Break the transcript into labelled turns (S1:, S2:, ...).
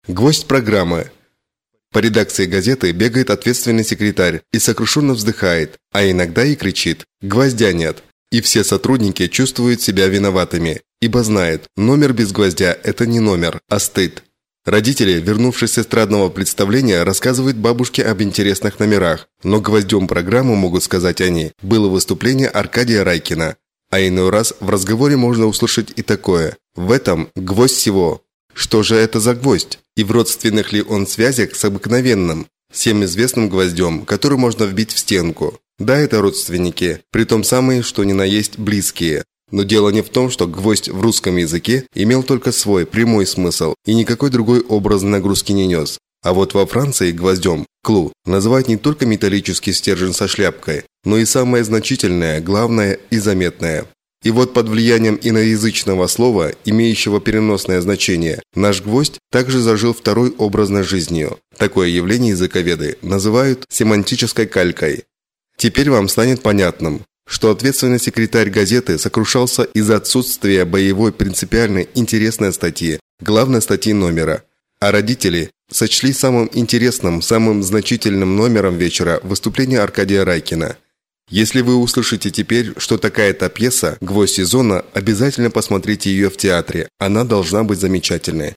S1: Гвоздь программы. По редакции газеты бегает ответственный секретарь и сокрушенно вздыхает, а иногда и кричит: «Гвоздя нет!» И все сотрудники чувствуют себя виноватыми, ибо знают, номер без гвоздя – это не номер, а стыд. Родители, вернувшись с эстрадного представления, рассказывают бабушке об интересных номерах, но гвоздем программы, могут сказать они, было выступление Аркадия Райкина. А иной раз в разговоре можно услышать и такое: «В этом гвоздь всего». Что же это за гвоздь? И в родственных ли он связях с обыкновенным, всем известным гвоздем, который можно вбить в стенку? Да, это родственники, притом самые, что ни на есть, близкие. Но дело не в том, что гвоздь в русском языке имел только свой прямой смысл и никакой другой образной нагрузки не нес. А вот во Франции гвоздем, клу, называют не только металлический стержень со шляпкой, но и самое значительное, главное и заметное. И вот под влиянием иноязычного слова, имеющего переносное значение, наш гвоздь также зажил второй образной жизнью. Такое явление языковеды называют семантической калькой. Теперь вам станет понятным, что ответственный секретарь газеты сокрушался из-за отсутствия боевой принципиальной интересной статьи, главной статьи номера. А родители сочли самым интересным, самым значительным номером вечера выступление Аркадия Райкина. Если вы услышите теперь, что такая-то пьеса «Гвоздь сезона», обязательно посмотрите ее в театре. Она должна быть замечательной.